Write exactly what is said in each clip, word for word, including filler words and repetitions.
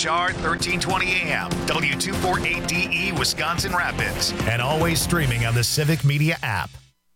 H R thirteen twenty A M, W two forty-eight D E, Wisconsin Rapids, and always streaming on the Civic Media app.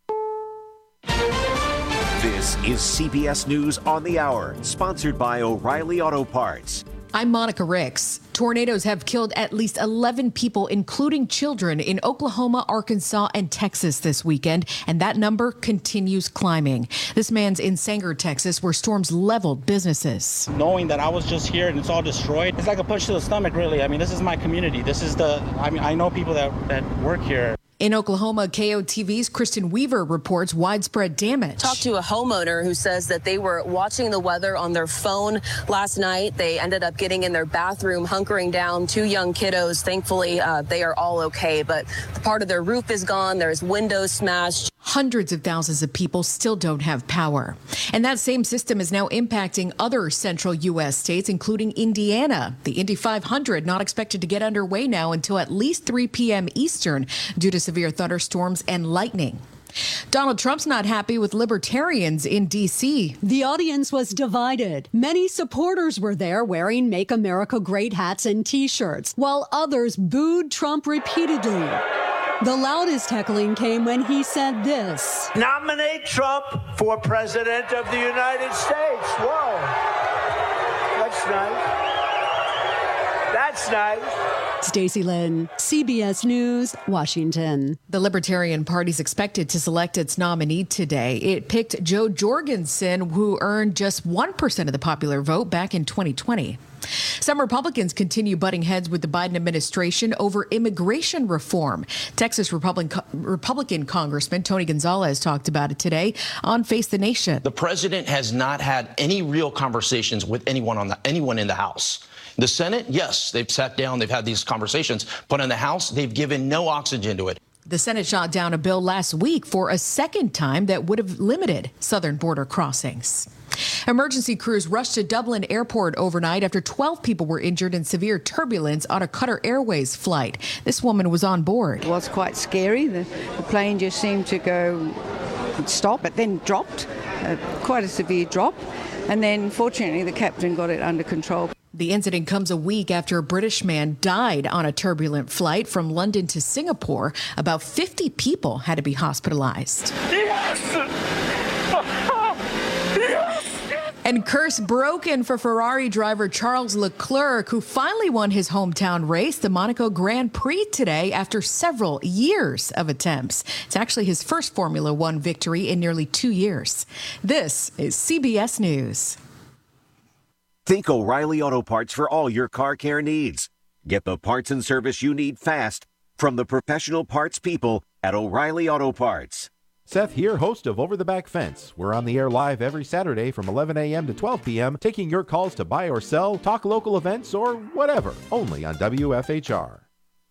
This is C B S News on the Hour, sponsored by O'Reilly Auto Parts. I'm Monica Ricks. Tornadoes have killed at least eleven people, including children, in Oklahoma, Arkansas, and Texas this weekend, and that number continues climbing. This man's in Sanger, Texas, where storms leveled businesses. Knowing that I was just here and it's all destroyed, it's like a punch to the stomach, really. I mean, this is my community. This is the, I mean, I know people that, that work here. In Oklahoma, K O T V's Kristen Weaver reports widespread damage. Talked to a homeowner who says that they were watching the weather on their phone last night. They ended up getting in their bathroom, hunkering down, two young kiddos. Thankfully, uh, they are all okay, but part of their roof is gone. There's windows smashed. Hundreds of thousands of people still don't have power. And that same system is now impacting other central U S states, including Indiana. The Indy five hundred not expected to get underway now until at least three p.m. Eastern due to severe thunderstorms and lightning. Donald Trump's not happy with libertarians in D C. The audience was divided. Many supporters were there wearing Make America Great hats and T-shirts, while others booed Trump repeatedly. The loudest heckling came when he said this: "Nominate Trump for President of the United States." Whoa. That's nice. That's nice. Stacey Lynn, C B S News, Washington. The Libertarian Party is expected to select its nominee today. It picked Joe Jorgensen, who earned just one percent of the popular vote back in twenty twenty. Some Republicans continue butting heads with the Biden administration over immigration reform. Texas Republican, Republican Congressman Tony Gonzalez talked about it today on Face the Nation. The president has not had any real conversations with anyone on the, anyone in the House. The Senate, yes, they've sat down, they've had these conversations, but in the House, they've given no oxygen to it. The Senate shot down a bill last week for a second time that would have limited southern border crossings. Emergency crews rushed to Dublin Airport overnight after twelve people were injured in severe turbulence on a Qatar Airways flight. This woman was on board. It was quite scary. The, the plane just seemed to go stop, but then dropped, uh, quite a severe drop. And then, fortunately, the captain got it under control. The incident comes a week after a British man died on a turbulent flight from London to Singapore. About fifty people had to be hospitalized. Yes! And curse broken for Ferrari driver Charles Leclerc, who finally won his hometown race, the Monaco Grand Prix, today after several years of attempts. It's actually his first Formula One victory in nearly two years. This is C B S News. Think O'Reilly Auto Parts for all your car care needs. Get the parts and service you need fast from the professional parts people at O'Reilly Auto Parts. Seth here, host of Over the Back Fence. We're on the air live every Saturday from eleven a.m. to twelve p.m., taking your calls to buy or sell, talk local events, or whatever, only on W F H R.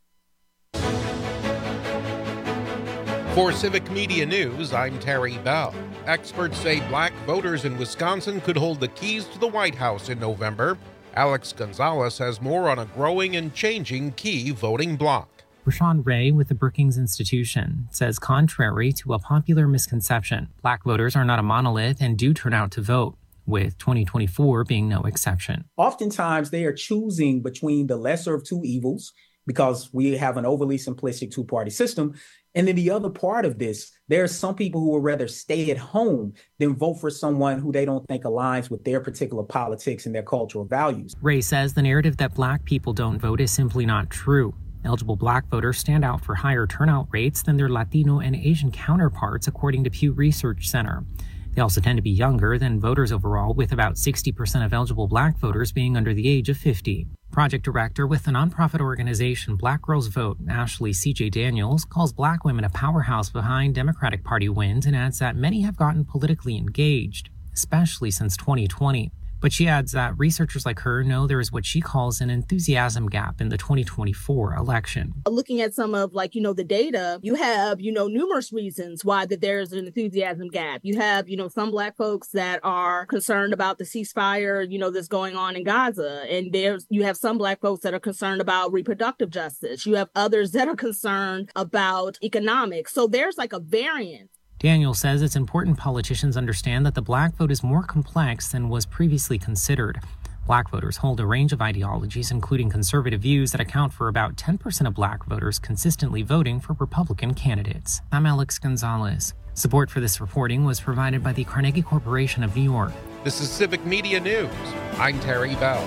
For Civic Media News, I'm Terry Bell. Experts say black voters in Wisconsin could hold the keys to the White House in November. Alex Gonzalez has more on a growing and changing key voting bloc. Rashawn Ray with the Brookings Institution says, contrary to a popular misconception, black voters are not a monolith and do turn out to vote, with twenty twenty-four being no exception. Oftentimes, they are choosing between the lesser of two evils because we have an overly simplistic two-party system. And then the other part of this, there are some people who would rather stay at home than vote for someone who they don't think aligns with their particular politics and their cultural values. Ray says the narrative that black people don't vote is simply not true. Eligible black voters stand out for higher turnout rates than their Latino and Asian counterparts, according to Pew Research Center. They also tend to be younger than voters overall, with about sixty percent of eligible black voters being under the age of fifty. Project director with the nonprofit organization Black Girls Vote, Ashley C J Daniels, calls black women a powerhouse behind Democratic Party wins and adds that many have gotten politically engaged, especially since twenty twenty. But she adds that researchers like her know there is what she calls an enthusiasm gap in the twenty twenty-four election. Looking at some of, like, you know, the data, you have, you know, numerous reasons why that there's an enthusiasm gap. You have, you know, some black folks that are concerned about the ceasefire, you know, that's going on in Gaza. And there's, you have some black folks that are concerned about reproductive justice. You have others that are concerned about economics. So there's like a variance. Daniel says it's important politicians understand that the black vote is more complex than was previously considered. Black voters hold a range of ideologies, including conservative views that account for about ten percent of black voters consistently voting for Republican candidates. I'm Alex Gonzalez. Support for this reporting was provided by the Carnegie Corporation of New York. This is Civic Media News. I'm Terry Bell.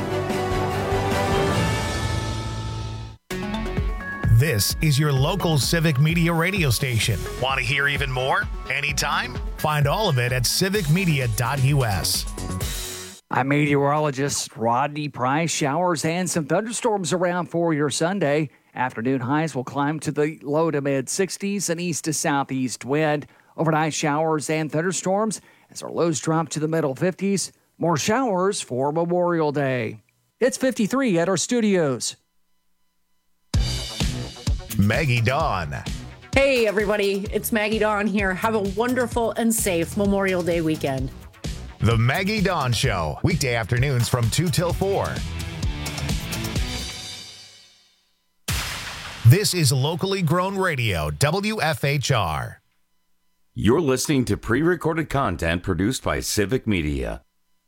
This is your local Civic Media radio station. Want to hear even more? Anytime? Find all of it at civic media dot u s. I'm meteorologist Rodney Price. Showers and some thunderstorms around for your Sunday. Afternoon highs will climb to the low to mid sixties, an east to southeast wind. Overnight showers and thunderstorms as our lows drop to the middle fifties. More showers for Memorial Day. It's fifty-three at our studios. Maggie Dawn. Hey, everybody. It's Maggie Dawn here. Have a wonderful and safe Memorial Day weekend. The Maggie Dawn Show, weekday afternoons from two till four. This is locally grown radio, W F H R. You're listening to pre-recorded content produced by Civic Media.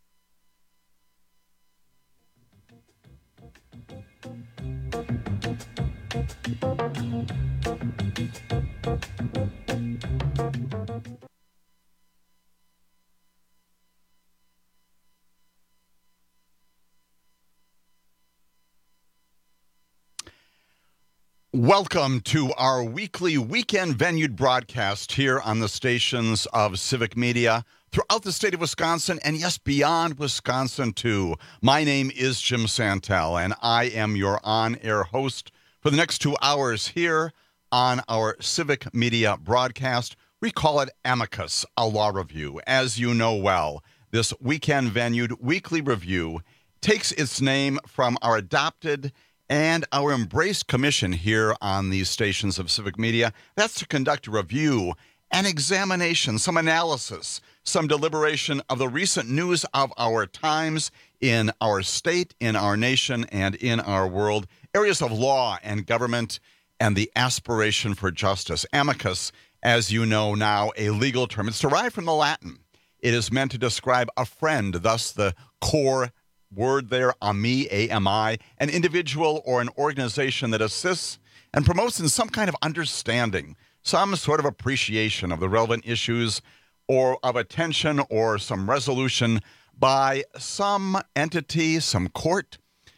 Welcome to our weekly weekend venued broadcast here on the stations of Civic Media throughout the state of Wisconsin and, yes, beyond Wisconsin, too. My name is Jim Santel, and I am your on-air host for the next two hours here on our Civic Media broadcast. We call it Amicus, a law review. As you know well, this weekend venued weekly review takes its name from our adopted and our embraced commission here on these stations of Civic Media. That's to conduct a review, an examination, some analysis, some deliberation of the recent news of our times in our state, in our nation, and in our world, areas of law and government, and the aspiration for justice. Amicus, as you know now, a legal term. It's derived from the Latin. It is meant to describe a friend, thus the core word there, ami, A M I, an individual or an organization that assists and promotes in some kind of understanding, some sort of appreciation of the relevant issues or of attention or some resolution by some entity, some court,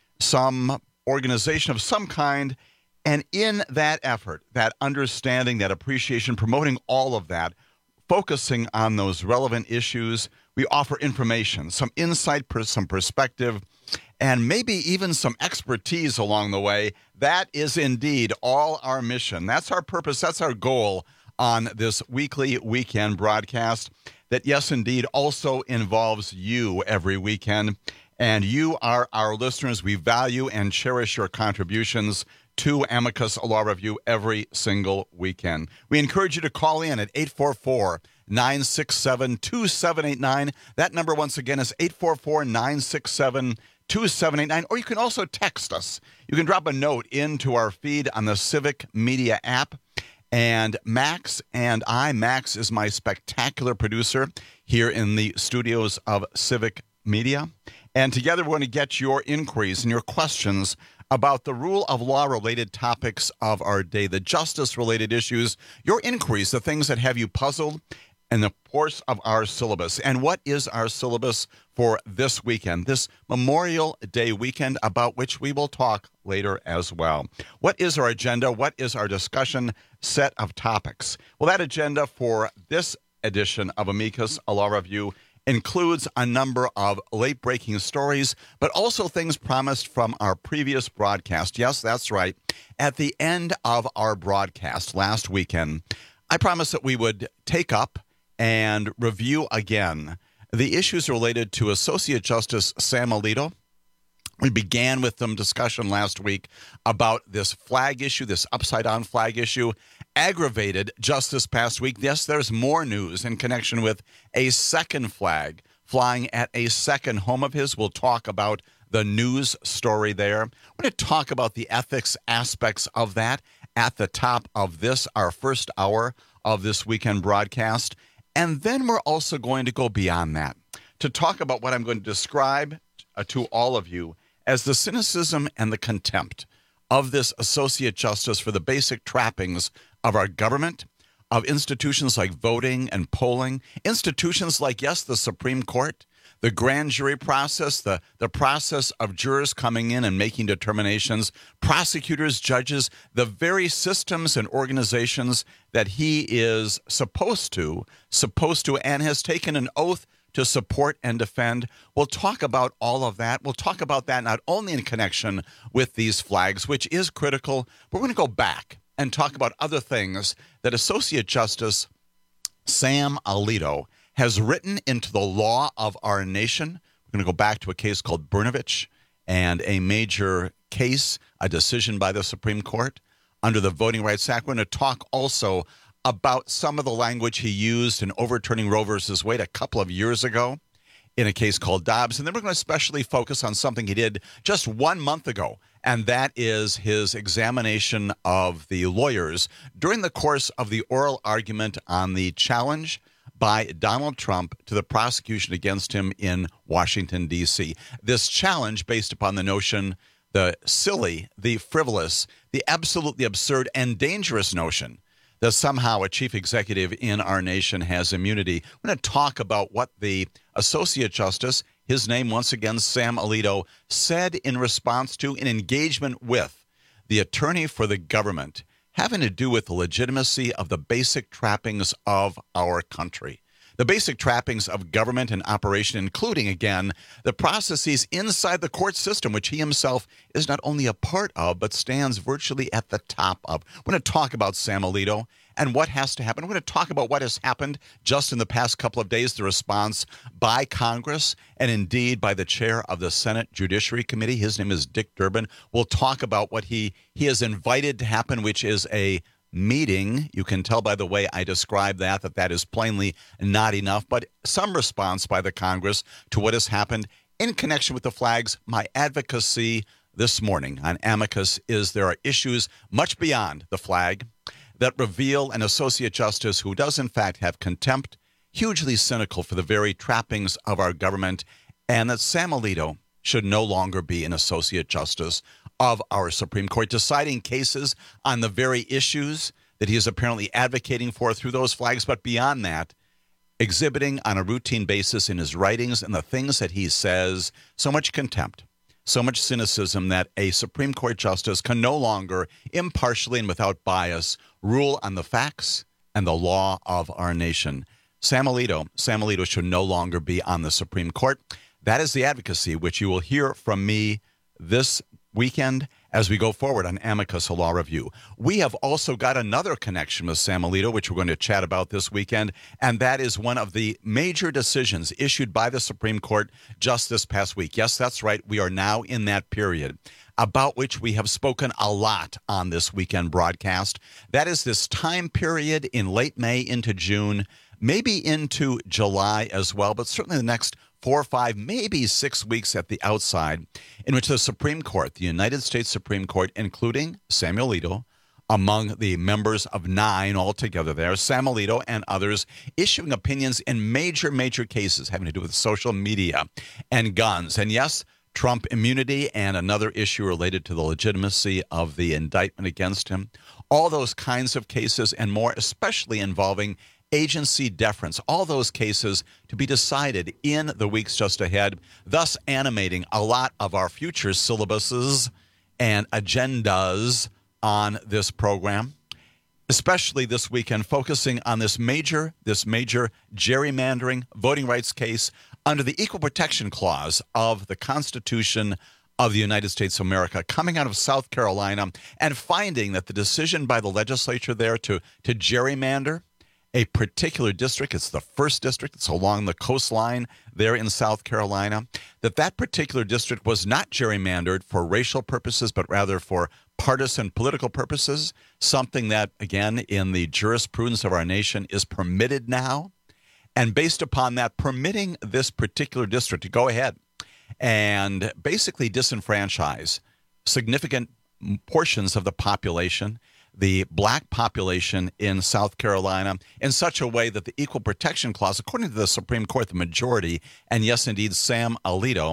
some organization of some kind. And in that effort, that understanding, that appreciation, promoting all of that, focusing on those relevant issues, we offer information, some insight, some perspective, and maybe even some expertise along the way. That is indeed all our mission. That's our purpose. That's our goal on this weekly weekend broadcast that, yes, indeed, also involves you every weekend. And you are our listeners. We value and cherish your contributions to Amicus, a law review every single weekend. We encourage you to call in at eight four four, nine six seven, two seven eight nine. That number, once again, is eight four four, nine six seven, two seven eight nine. Or you can also text us. You can drop a note into our feed on the Civic Media app. And Max and I, Max is my spectacular producer here in the studios of Civic Media. And together we're going to get your inquiries and your questions about the rule of law-related topics of our day, the justice-related issues, your inquiries, the things that have you puzzled in the course of our syllabus. And what is our syllabus for this weekend, this Memorial Day weekend, about which we will talk later as well? What is our agenda? What is our discussion set of topics? Well, that agenda for this edition of Amicus, a law review, includes a number of late-breaking stories, but also things promised from our previous broadcast. Yes, that's right. At the end of our broadcast last weekend, I promised that we would take up and review again the issues related to Associate Justice Sam Alito. We began with some discussion last week about this flag issue, this upside-down flag issue, aggravated just this past week. Yes, there's more news in connection with a second flag flying at a second home of his. We'll talk about the news story there. We're going to talk about the ethics aspects of that at the top of this, our first hour of this weekend broadcast. And then we're also going to go beyond that to talk about what I'm going to describe uh, to all of you as the cynicism and the contempt of this Associate Justice for the basic trappings of our government, of institutions like voting and polling, institutions like, yes, the Supreme Court, the grand jury process, the, the process of jurors coming in and making determinations, prosecutors, judges, the very systems and organizations that he is supposed to, supposed to, and has taken an oath to support and defend. We'll talk about all of that. We'll talk about that not only in connection with these flags, which is critical, but we're going to go back and talk about other things that Associate Justice Sam Alito has written into the law of our nation. We're going to go back to a case called Brnovich and a major case, a decision by the Supreme Court under the Voting Rights Act. We're going to talk also about some of the language he used in overturning Roe versus Wade a couple of years ago in a case called Dobbs. And then we're going to especially focus on something he did just one month ago, and that is his examination of the lawyers during the course of the oral argument on the challenge by Donald Trump to the prosecution against him in Washington, D C. This challenge based upon the notion, the silly, the frivolous, the absolutely absurd and dangerous notion that somehow a chief executive in our nation has immunity. We're going to talk about what the Associate Justice, his name once again, Sam Alito, said in response to an engagement with the attorney for the government having to do with the legitimacy of the basic trappings of our country. The basic trappings of government and operation, including, again, the processes inside the court system, which he himself is not only a part of, but stands virtually at the top of. We're going to talk about Sam Alito and what has to happen. We're going to talk about what has happened just in the past couple of days, the response by Congress and indeed by the chair of the Senate Judiciary Committee. His name is Dick Durbin. We'll talk about what he, he has invited to happen, which is a meeting. You can tell by the way I describe that, that that is plainly not enough, but some response by the Congress to what has happened in connection with the flags. My advocacy this morning on Amicus is there are issues much beyond the flag that reveal an Associate Justice who does in fact have contempt, hugely cynical for the very trappings of our government, and that Sam Alito should no longer be an Associate Justice of our Supreme Court, deciding cases on the very issues that he is apparently advocating for through those flags, but beyond that, exhibiting on a routine basis in his writings and the things that he says so much contempt, so much cynicism that a Supreme Court justice can no longer impartially and without bias rule on the facts and the law of our nation. Sam Alito, Sam Alito should no longer be on the Supreme Court. That is the advocacy which you will hear from me this weekend as we go forward on Amicus, a law review. We have also got another connection with Sam Alito, which we're going to chat about this weekend, and that is one of the major decisions issued by the Supreme Court just this past week. Yes, that's right. We are now in that period about which we have spoken a lot on this weekend broadcast. That is this time period in late May into June, maybe into July as well, but certainly the next four, five, maybe six weeks at the outside, in which the Supreme Court, the United States Supreme Court, including Sam Alito, among the members of nine altogether there, Sam Alito and others, issuing opinions in major, major cases having to do with social media and guns. And yes, Trump immunity and another issue related to the legitimacy of the indictment against him. All those kinds of cases and more, especially involving agency deference, all those cases to be decided in the weeks just ahead, thus animating a lot of our future syllabuses and agendas on this program, especially this weekend, focusing on this major, this major gerrymandering voting rights case under the Equal Protection Clause of the Constitution of the United States of America, coming out of South Carolina and finding that the decision by the legislature there to, to gerrymander a particular district, it's the first district, it's along the coastline there in South Carolina, that that particular district was not gerrymandered for racial purposes, but rather for partisan political purposes, something that, again, in the jurisprudence of our nation is permitted now. And based upon that, permitting this particular district to go ahead and basically disenfranchise significant portions of the population, the black population in South Carolina, in such a way that the Equal Protection Clause, according to the Supreme Court, the majority, and yes, indeed, Sam Alito,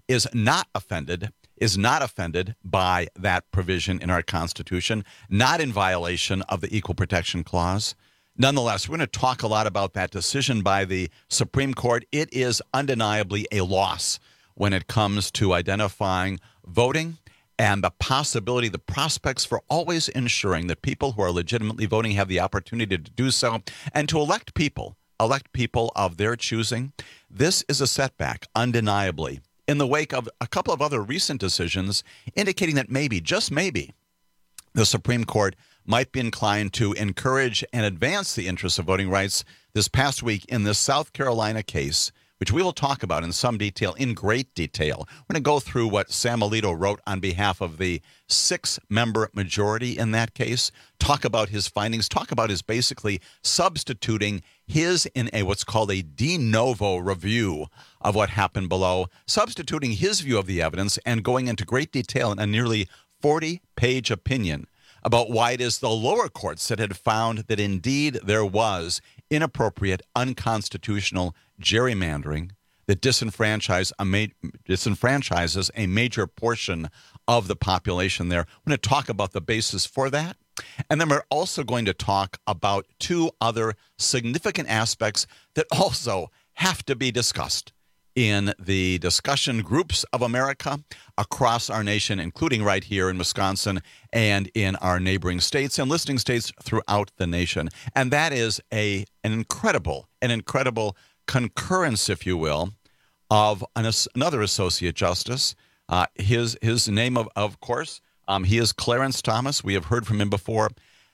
is not offended, is not offended by that provision in our Constitution, not in violation of the Equal Protection Clause. Nonetheless, we're going to talk a lot about that decision by the Supreme Court. It is undeniably a loss when it comes to identifying voting and the possibility, the prospects for always ensuring that people who are legitimately voting have the opportunity to do so and to elect people, elect people of their choosing. This is a setback, undeniably, in the wake of a couple of other recent decisions indicating that maybe, just maybe, the Supreme Court might be inclined to encourage and advance the interests of voting rights. This past week in this South Carolina case, which we will talk about in some detail, in great detail. We're going to go through what Sam Alito wrote on behalf of the six-member majority in that case, talk about his findings, talk about his basically substituting his in a what's called a de novo review of what happened below, substituting his view of the evidence and going into great detail in a nearly forty-page opinion about why it is the lower courts that had found that indeed there was inappropriate, unconstitutional gerrymandering that disenfranchise a ma- disenfranchises a major portion of the population there. We're going to talk about the basis for that. And then we're also going to talk about two other significant aspects that also have to be discussed in the discussion groups of America across our nation, including right here in Wisconsin and in our neighboring states and listening states throughout the nation. And that is a an incredible, an incredible concurrence, if you will, of an, another associate justice. Uh, his his name, of, of course, um, he is Clarence Thomas. We have heard from him before.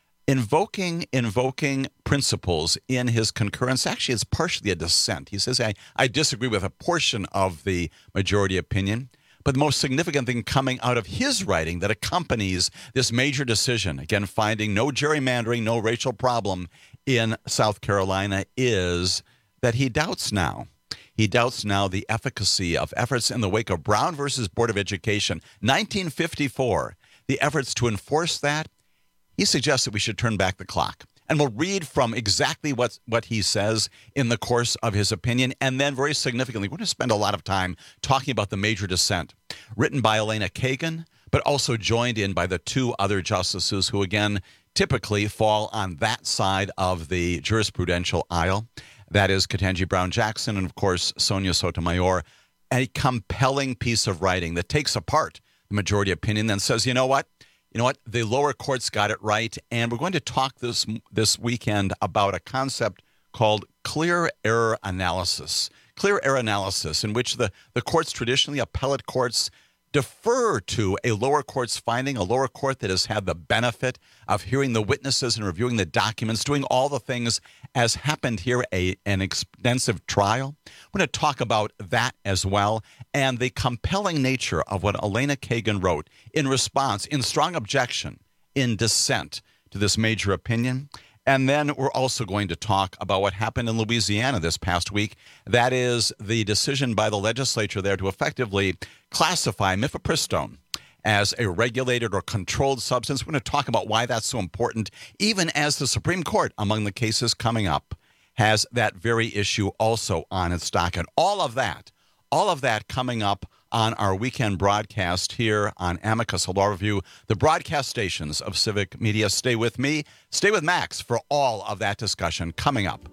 Invoking invoking principles in his concurrence. Actually, it's partially a dissent. He says, I, I disagree with a portion of the majority opinion, but the most significant thing coming out of his writing that accompanies this major decision, again, finding no gerrymandering, no racial problem in South Carolina, is that he doubts now. He doubts now the efficacy of efforts in the wake of Brown versus Board of Education, nineteen fifty-four, the efforts to enforce that. He suggests that we should turn back the clock. And we'll read from exactly what, what he says in the course of his opinion. And then very significantly, we're going to spend a lot of time talking about the major dissent written by Elena Kagan, but also joined in by the two other justices who, again, typically fall on that side of the jurisprudential aisle. That is Ketanji Brown Jackson and, of course, Sonia Sotomayor. A compelling piece of writing that takes apart the majority opinion and says, you know what? You know what? The lower courts got it right, and we're going to talk this this weekend about a concept called clear error analysis. Clear error analysis, in which the, the courts, traditionally appellate courts, defer to a lower court's finding, a lower court that has had the benefit of hearing the witnesses and reviewing the documents, doing all the things as happened here, a, an extensive trial. We're going to talk about that as well, and the compelling nature of what Elena Kagan wrote in response, in strong objection, in dissent to this major opinion. And then we're also going to talk about what happened in Louisiana this past week. That is the decision by the legislature there to effectively classify mifepristone as a regulated or controlled substance. We're going to talk about why that's so important, even as the Supreme Court, among the cases coming up, has that very issue also on its docket. All of that, all of that coming up on our weekend broadcast here on Amicus Law Review, the broadcast stations of Civic Media. Stay with me, stay with Max for all of that discussion coming up.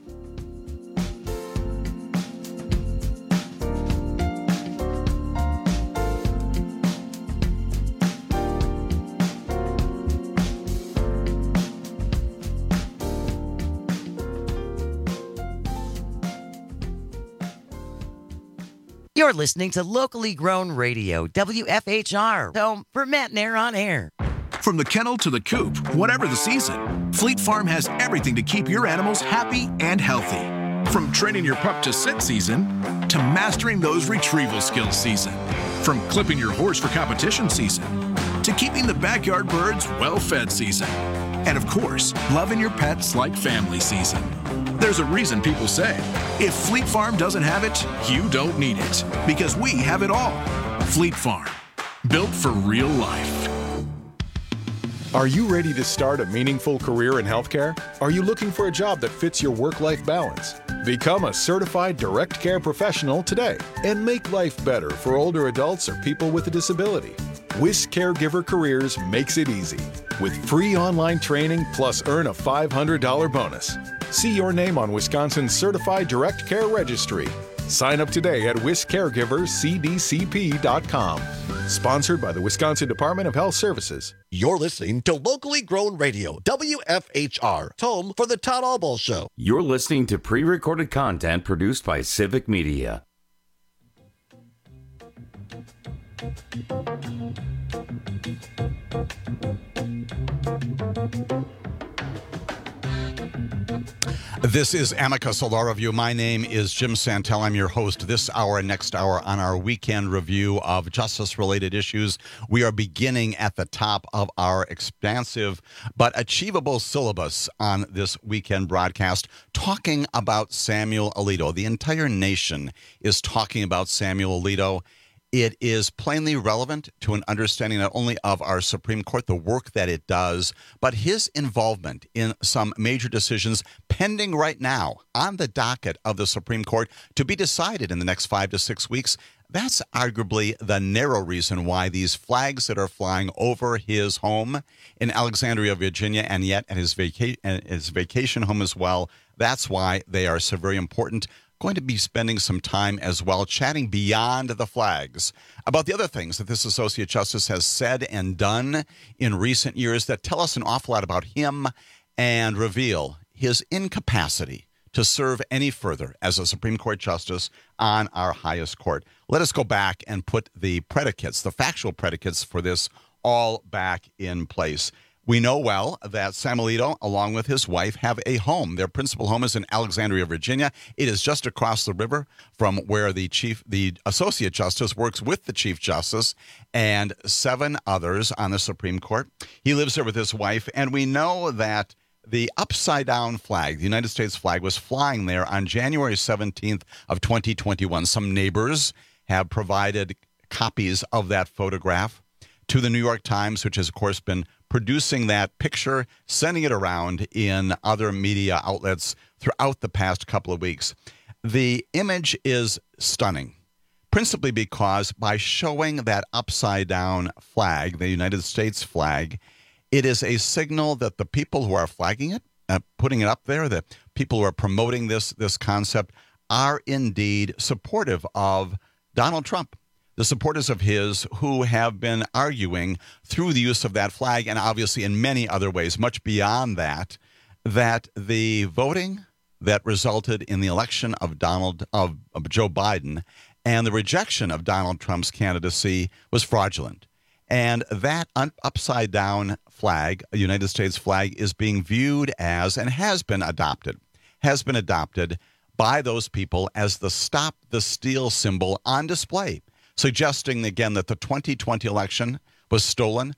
You're listening to locally grown radio, W F H R, home for Matt and Air on Air. From the kennel to the coop, whatever the season, Fleet Farm has everything to keep your animals happy and healthy. From training your pup to sit season, to mastering those retrieval skills season. From clipping your horse for competition season, to keeping the backyard birds well-fed season. And of course, loving your pets like family season. There's a reason people say, if Fleet Farm doesn't have it, you don't need it. Because we have it all. Fleet Farm, built for real life. Are you ready to start a meaningful career in healthcare? Are you looking for a job that fits your work-life balance? Become a certified direct care professional today and make life better for older adults or people with a disability. WIS Caregiver Careers makes it easy with free online training plus earn a five hundred dollars bonus. See your name on Wisconsin's Certified Direct Care Registry. Sign up today at wis caregivers c d c p dot com. Sponsored by the Wisconsin Department of Health Services. You're listening to Locally Grown Radio, W F H R, home for the Todd Albaugh Show. You're listening to pre-recorded content produced by Civic Media. This is Amicus, a law review. My name is Jim Santel. I'm your host this hour and next hour on our weekend review of justice-related issues. We are beginning at the top of our expansive but achievable syllabus on this weekend broadcast, talking about Samuel Alito. The entire nation is talking about Samuel Alito. It is plainly relevant to an understanding not only of our Supreme Court, the work that it does, but his involvement in some major decisions pending right now on the docket of the Supreme Court to be decided in the next five to six weeks. That's arguably the narrow reason why these flags that are flying over his home in Alexandria, Virginia, and yet at his, vaca- his vacation home as well, that's why they are so very important. Going to be spending some time as well chatting beyond the flags about the other things that this Associate Justice has said and done in recent years that tell us an awful lot about him and reveal his incapacity to serve any further as a Supreme Court Justice on our highest court. Let us go back and put the predicates, the factual predicates for this all back in place. We know well that Sam Alito, along with his wife, have a home. Their principal home is in Alexandria, Virginia. It is just across the river from where the chief, the Associate Justice works with the Chief Justice and seven others on the Supreme Court. He lives there with his wife, and we know that the upside-down flag, the United States flag, was flying there on January seventeenth of twenty twenty-one. Some neighbors have provided copies of that photograph to the New York Times, which has, of course, been producing that picture, sending it around in other media outlets throughout the past couple of weeks. The image is stunning, principally because by showing that upside-down flag, the United States flag, it is a signal that the people who are flagging it, uh, putting it up there, the people who are promoting this, this concept, are indeed supportive of Donald Trump. The supporters of his who have been arguing through the use of that flag and obviously in many other ways, much beyond that, that the voting that resulted in the election of Donald of, of Joe Biden and the rejection of Donald Trump's candidacy was fraudulent. And that un- upside down flag, a United States flag, is being viewed as and has been adopted, has been adopted by those people as the Stop the Steal symbol on display, suggesting again that the twenty twenty election was stolen,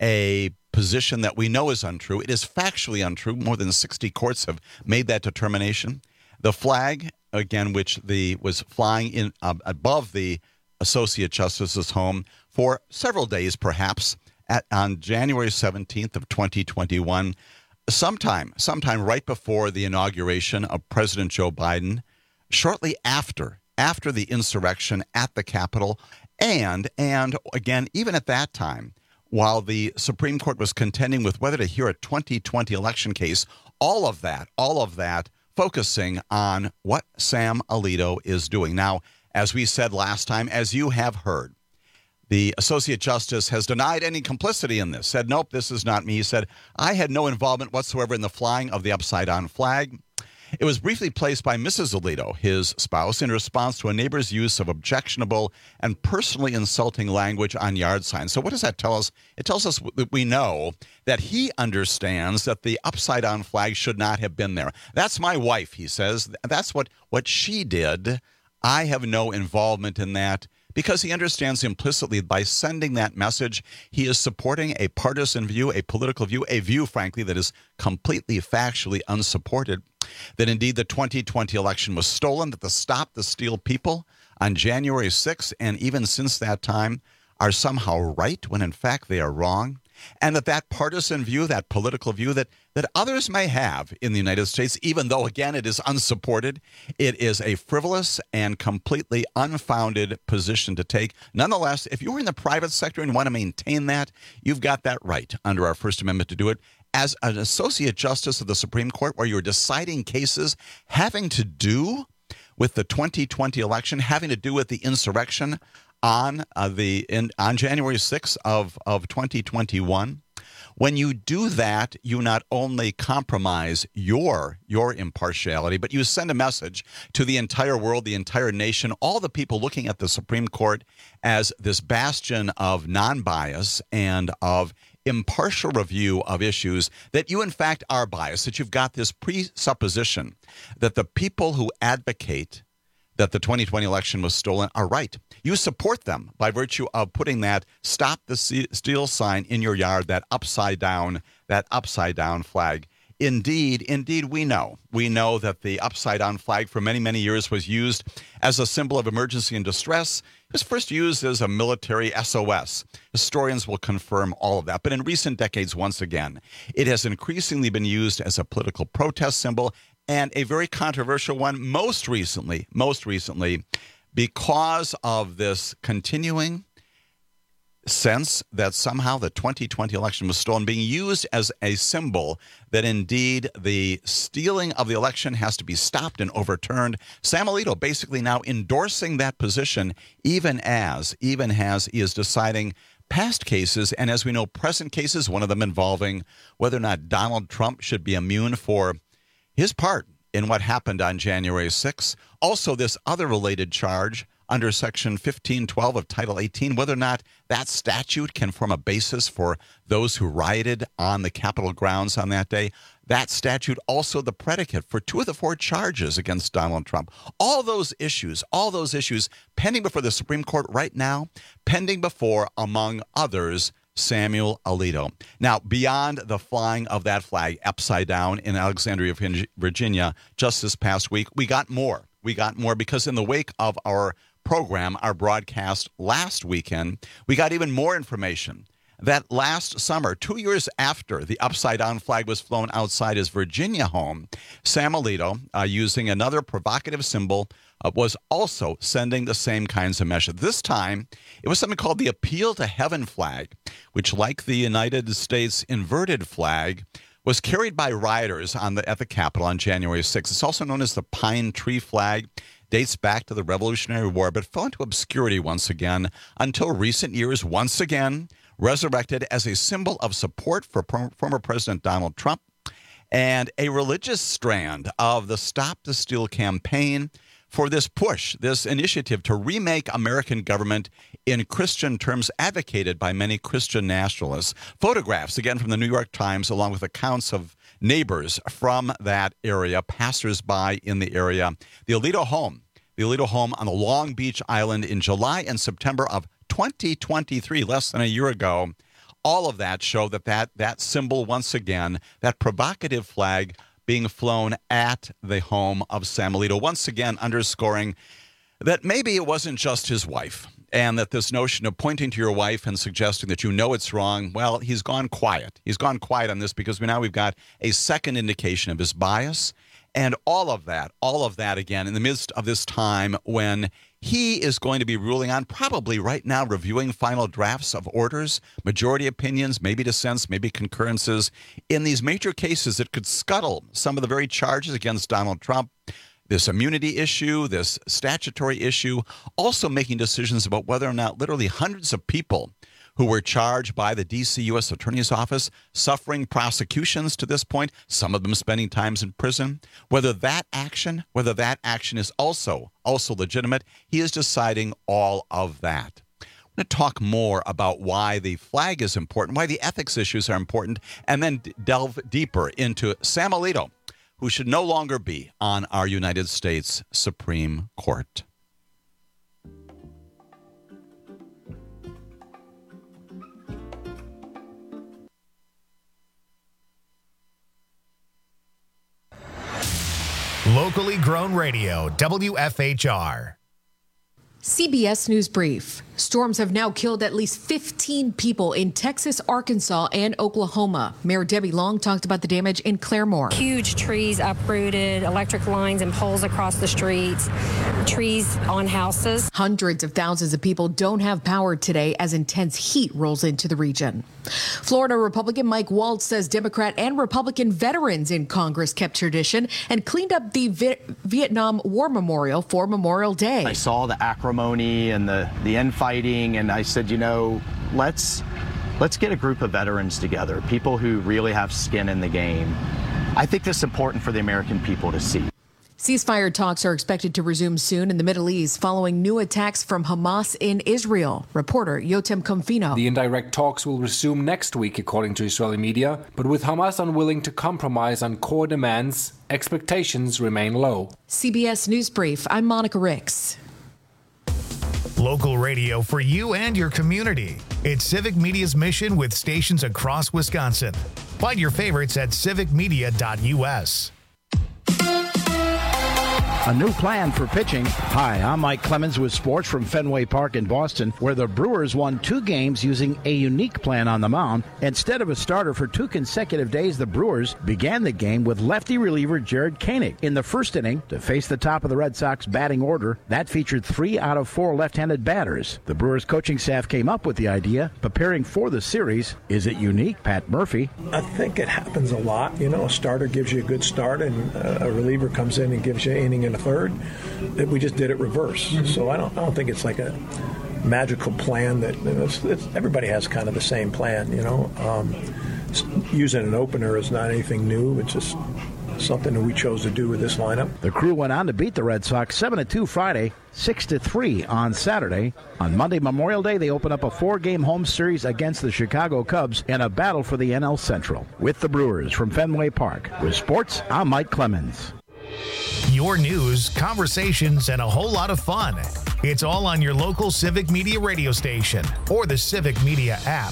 a position that we know is untrue. It is factually untrue. More than sixty courts have made that determination. The flag, again, which the was flying in uh, above the Associate Justice's home for several days, perhaps, at, on January seventeenth of twenty twenty-one, sometime, sometime right before the inauguration of President Joe Biden, shortly after after the insurrection at the Capitol, and, and again, even at that time, while the Supreme Court was contending with whether to hear a twenty twenty election case, all of that, all of that focusing on what Sam Alito is doing. Now, as we said last time, as you have heard, the Associate Justice has denied any complicity in this, said, nope, this is not me. He said, I had no involvement whatsoever in the flying of the upside-down flag. It was briefly placed by Missus Alito, his spouse, in response to a neighbor's use of objectionable and personally insulting language on yard signs. So what does that tell us? It tells us that we know that he understands that the upside-down flag should not have been there. That's my wife, he says. That's what, what she did. I have no involvement in that, because he understands implicitly by sending that message, he is supporting a partisan view, a political view, a view, frankly, that is completely factually unsupported, that indeed the twenty twenty election was stolen, that the Stop the Steal people on January sixth, and even since that time, are somehow right when in fact they are wrong. and that that partisan view, that political view that, that others may have in the United States, even though, again, it is unsupported, it is a frivolous and completely unfounded position to take. Nonetheless, if you're in the private sector and want to maintain that, you've got that right under our First Amendment to do it. As an associate justice of the Supreme Court, where you're deciding cases having to do with the twenty twenty election, having to do with the insurrection on uh, the in, on January sixth of, of twenty twenty-one, when you do that, you not only compromise your your impartiality, but you send a message to the entire world, the entire nation, all the people looking at the Supreme Court as this bastion of non-bias and of impartial review of issues, that you in fact are biased, that you've got this presupposition that the people who advocate that the twenty twenty election was stolen are right. You support them by virtue of putting that "Stop the Steal" sign in your yard, that upside down, that upside down flag. Indeed, indeed, we know. We know that the upside down flag for many, many years was used as a symbol of emergency and distress. It was first used as a military S O S. Historians will confirm all of that. But in recent decades, once again, it has increasingly been used as a political protest symbol, and a very controversial one most recently, most recently, because of this continuing sense that somehow the twenty twenty election was stolen, being used as a symbol that indeed the stealing of the election has to be stopped and overturned. Sam Alito basically now endorsing that position, even as, even as he is deciding past cases, and as we know, present cases, one of them involving whether or not Donald Trump should be immune for his part in what happened on January sixth. Also, this other related charge under Section fifteen twelve of Title eighteen, whether or not that statute can form a basis for those who rioted on the Capitol grounds on that day. That statute also the predicate for two of the four charges against Donald Trump. All those issues, all those issues pending before the Supreme Court right now, pending before, among others, Samuel Alito. Now, beyond the flying of that flag upside down in Alexandria, Virginia, just this past week, we got more. We got more because in the wake of our program, our broadcast last weekend, we got even more information that last summer, two years after the upside-down flag was flown outside his Virginia home, Sam Alito, uh, using another provocative symbol, uh, was also sending the same kinds of messages. This time, it was something called the Appeal to Heaven flag, which, like the United States inverted flag, was carried by rioters on the, at the Capitol on January sixth. It's also known as the Pine Tree flag. Dates back to the Revolutionary War, but fell into obscurity once again until recent years, once again resurrected as a symbol of support for pro- former President Donald Trump and a religious strand of the Stop the Steal campaign for this push, this initiative to remake American government in Christian terms, advocated by many Christian nationalists. Photographs, again, from the New York Times, along with accounts of neighbors from that area, passersby in the area. The Alito home, the Alito home on the Long Beach Island in July and September of twenty twenty-three, less than a year ago. All of that show that that, that symbol, once again, that provocative flag being flown at the home of Sam Alito, once again underscoring that maybe it wasn't just his wife, and that this notion of pointing to your wife and suggesting that you know it's wrong, well, he's gone quiet. He's gone quiet on this because we now we've got a second indication of his bias. And all of that, all of that, again, in the midst of this time when he is going to be ruling on, probably right now, reviewing final drafts of orders, majority opinions, maybe dissents, maybe concurrences, in these major cases that could scuttle some of the very charges against Donald Trump, this immunity issue, this statutory issue, also making decisions about whether or not literally hundreds of people who were charged by the D C U S Attorney's Office, suffering prosecutions to this point, some of them spending times in prison, whether that action, whether that action is also, also legitimate, he is deciding all of that. I'm going to talk more about why the flag is important, why the ethics issues are important, and then delve deeper into Sam Alito, who should no longer be on our United States Supreme Court. Locally grown radio, W F H R. C B S News Brief. Storms have now killed at least fifteen people in Texas, Arkansas, and Oklahoma. Mayor Debbie Long talked about the damage in Claremore. Huge trees uprooted, electric lines and poles across the streets, trees on houses. Hundreds of thousands of people don't have power today as intense heat rolls into the region. Florida Republican Mike Waltz says Democrat and Republican veterans in Congress kept tradition and cleaned up the Vi- Vietnam War Memorial for Memorial Day. I saw the acrimony and the, the infighting, and I said, you know, let's let's get a group of veterans together, people who really have skin in the game. I think this is important for the American people to see. Ceasefire talks are expected to resume soon in the Middle East following new attacks from Hamas in Israel. Reporter Yotam Confino. The indirect talks will resume next week, according to Israeli media, but with Hamas unwilling to compromise on core demands, expectations remain low. C B S News Brief, I'm Monica Ricks. Local radio for you and your community. It's Civic Media's mission with stations across Wisconsin. Find your favorites at civic media dot u s. A new plan for pitching. Hi, I'm Mike Clemens with sports from Fenway Park in Boston, where the Brewers won two games using a unique plan on the mound. Instead of a starter for two consecutive days, the Brewers began the game with lefty reliever Jared Koenig in the first inning to face the top of the Red Sox batting order. That featured three out of four left-handed batters. The Brewers coaching staff came up with the idea, preparing for the series. Is it unique? Pat Murphy. I think it happens a lot. You know, a starter gives you a good start, and a reliever comes in and gives you an inning and a third. We just did it reverse. Mm-hmm. So I don't I don't think it's like a magical plan that, you know, it's, it's, everybody has kind of the same plan, you know. Um, using an opener is not anything new. It's just something that we chose to do with this lineup. The Crew went on to beat the Red Sox seven to two Friday, six to three on Saturday. On Monday, Memorial Day, they open up a four-game home series against the Chicago Cubs in a battle for the N L Central. With the Brewers from Fenway Park. With sports, I'm Mike Clemens. Your news, conversations, and a whole lot of fun. It's all on your local Civic Media radio station or the Civic Media app.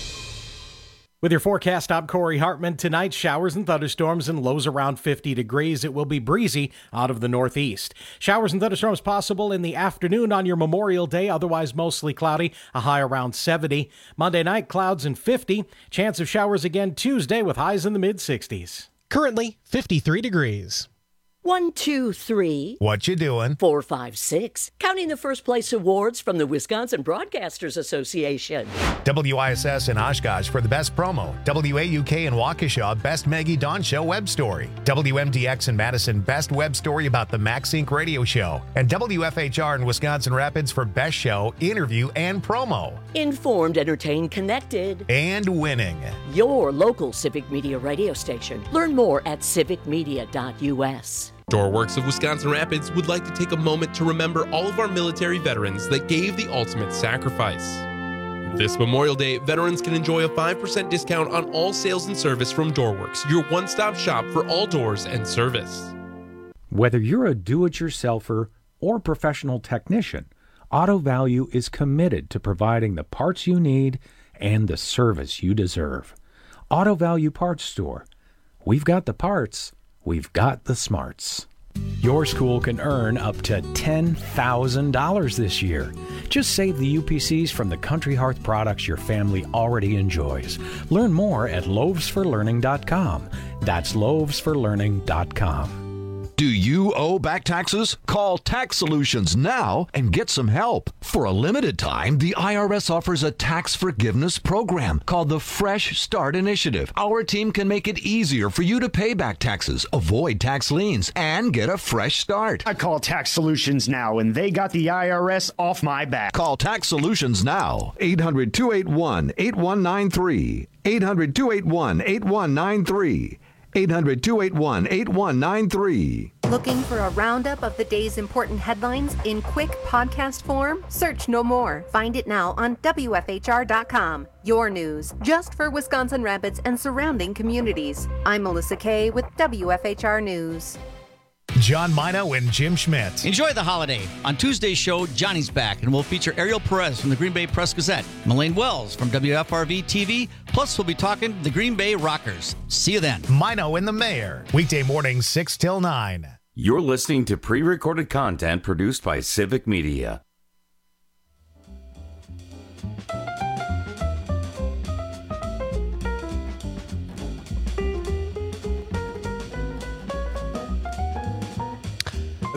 With your forecast, I'm Corey Hartman. Tonight, showers and thunderstorms and lows around fifty degrees. It will be breezy out of the northeast. Showers and thunderstorms possible in the afternoon on your Memorial Day, otherwise mostly cloudy, a high around seventy. Monday night, clouds and fifty. Chance of showers again Tuesday with highs in the mid-sixties. Currently, fifty-three degrees. One, two, three. What you doing? Four, five, six. Counting the first place awards from the Wisconsin Broadcasters Association. W I S S in Oshkosh for the best promo. W A U K in Waukesha, best Maggie Dawn Show web story. W M D X in Madison, best web story about the MaxSync radio show. And W F H R in Wisconsin Rapids for best show, interview, and promo. Informed, entertained, connected. And winning. Your local Civic Media radio station. Learn more at civic media dot u s. Doorworks of Wisconsin Rapids would like to take a moment to remember all of our military veterans that gave the ultimate sacrifice. This Memorial Day, veterans can enjoy a five percent discount on all sales and service from Doorworks, your one-stop shop for all doors and service. Whether you're a do-it-yourselfer or professional technician, Auto Value is committed to providing the parts you need and the service you deserve. Auto Value Parts Store. We've got the parts. We've got the smarts. Your school can earn up to ten thousand dollars this year. Just save the U P Cs from the Country Hearth products your family already enjoys. Learn more at loaves for learning dot com. That's loaves for learning dot com. Do you owe back taxes? Call Tax Solutions now and get some help. For a limited time, the I R S offers a tax forgiveness program called the Fresh Start Initiative. Our team can make it easier for you to pay back taxes, avoid tax liens, and get a fresh start. I call Tax Solutions now, and they got the I R S off my back. Call Tax Solutions now. eight hundred, two eight one, eight one nine three. eight hundred, two eight one, eight one nine three. eight hundred, two eight one, eight one nine three. Looking for a roundup of the day's important headlines in quick podcast form? Search No More. Find it now on W F H R dot com. Your news, just for Wisconsin Rapids and surrounding communities. I'm Melissa Kay with W F H R News. John Mino and Jim Schmidt. Enjoy the holiday. On Tuesday's show, Johnny's back, and we'll feature Ariel Perez from the Green Bay Press-Gazette, Melaine Wells from W F R V T V, plus we'll be talking the Green Bay Rockers. See you then. Mino and the Mayor. Weekday mornings, six till nine. You're listening to pre-recorded content produced by Civic Media.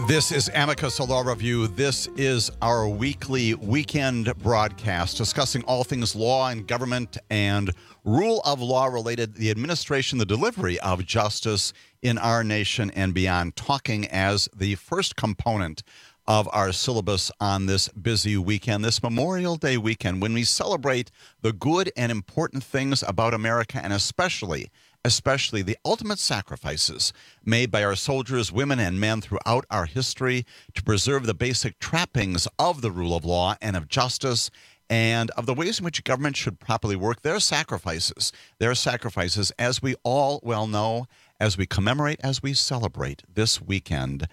This is Amicus, a law review. This is our weekly weekend broadcast discussing all things law and government and rule of law related to the administration, the delivery of justice in our nation and beyond, talking as the first component of our syllabus on this busy weekend, this Memorial Day weekend, when we celebrate the good and important things about America, and especially especially the ultimate sacrifices made by our soldiers, women, and men throughout our history to preserve the basic trappings of the rule of law and of justice and of the ways in which government should properly work. Their sacrifices, their sacrifices, as we all well know, as we commemorate, as we celebrate this weekend,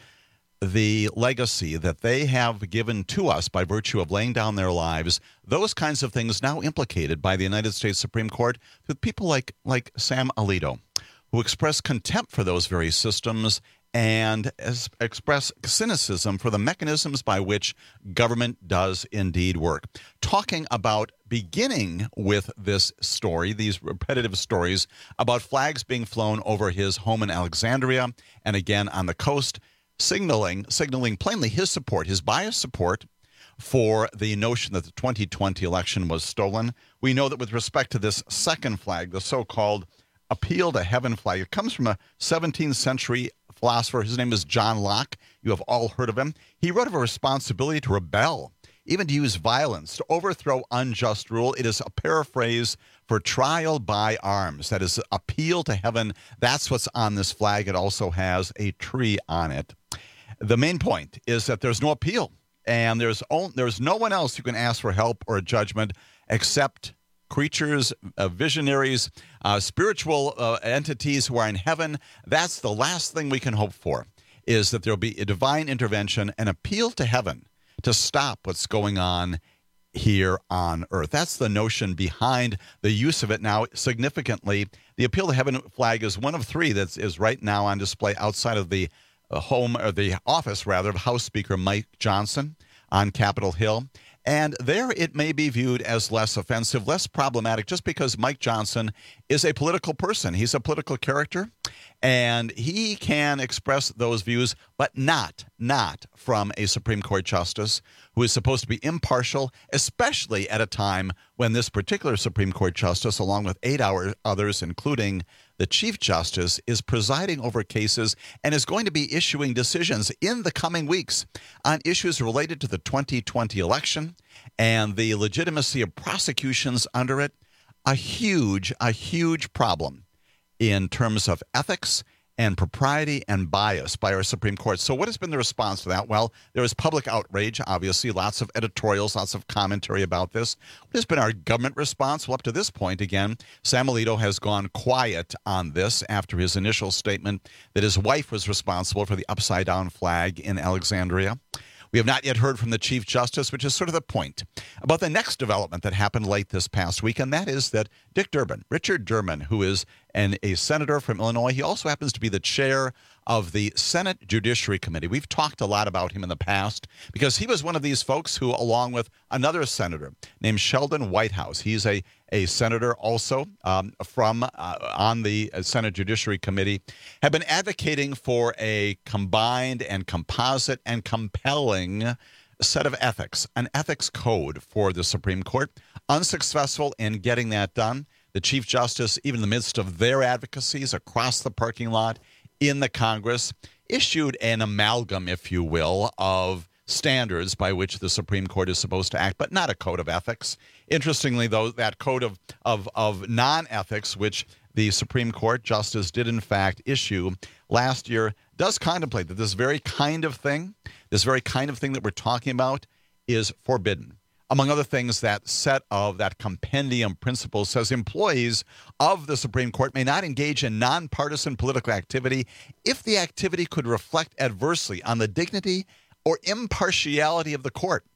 the legacy that they have given to us by virtue of laying down their lives, those kinds of things now implicated by the United States Supreme Court with people like, like Sam Alito, who express contempt for those very systems and as, express cynicism for the mechanisms by which government does indeed work. Talking about beginning with this story, these repetitive stories about flags being flown over his home in Alexandria and again on the coast, signaling signaling plainly his support, his biased support for the notion that the twenty twenty election was stolen. We know that with respect to this second flag, the so-called Appeal to Heaven flag, it comes from a seventeenth century philosopher. His name is John Locke. You have all heard of him. He wrote of a responsibility to rebel, even to use violence, to overthrow unjust rule. It is a paraphrase for trial by arms. That is appeal to heaven. That's what's on this flag. It also has a tree on it. The main point is that there's no appeal, and there's only, there's no one else who can ask for help or a judgment except creatures, uh, visionaries, uh, spiritual uh, entities who are in heaven. That's the last thing we can hope for, is that there'll be a divine intervention, an appeal to heaven to stop what's going on here on earth. That's the notion behind the use of it now. Significantly, the Appeal to Heaven flag is one of three that is right now on display outside of the home, or the office, rather, of House Speaker Mike Johnson on Capitol Hill. And there it may be viewed as less offensive, less problematic, just because Mike Johnson is a political person. He's a political character, and he can express those views, but not, not from a Supreme Court justice who is supposed to be impartial, especially at a time when this particular Supreme Court justice, along with eight hour others, including the Chief Justice, is presiding over cases and is going to be issuing decisions in the coming weeks on issues related to the twenty twenty election and the legitimacy of prosecutions under it. A huge, a huge problem in terms of ethics and propriety and bias by our Supreme Court. So what has been the response to that? Well, there is public outrage, obviously, lots of editorials, lots of commentary about this. What has been our government response? Well, up to this point, again, Sam Alito has gone quiet on this after his initial statement that his wife was responsible for the upside-down flag in Alexandria. We have not yet heard from the Chief Justice, which is sort of the point about the next development that happened late this past week, and that is that Dick Durbin, Richard Durbin, who is an, a senator from Illinois, he also happens to be the chair of the Senate Judiciary Committee. We've talked a lot about him in the past because he was one of these folks who, along with another senator named Sheldon Whitehouse, he's a, a senator also um, from uh, on the Senate Judiciary Committee, have been advocating for a combined and composite and compelling set of ethics, an ethics code for the Supreme Court. Unsuccessful in getting that done. The Chief Justice, even in the midst of their advocacies across the parking lot in the Congress, issued an amalgam, if you will, of standards by which the Supreme Court is supposed to act, but not a code of ethics. Interestingly, though, that code of, of, of non-ethics, which the Supreme Court Justice did in fact issue last year, does contemplate that this very kind of thing, this very kind of thing that we're talking about is forbidden. Among other things, that set of that compendium principle says employees of the Supreme Court may not engage in nonpartisan political activity if the activity could reflect adversely on the dignity or impartiality of the court,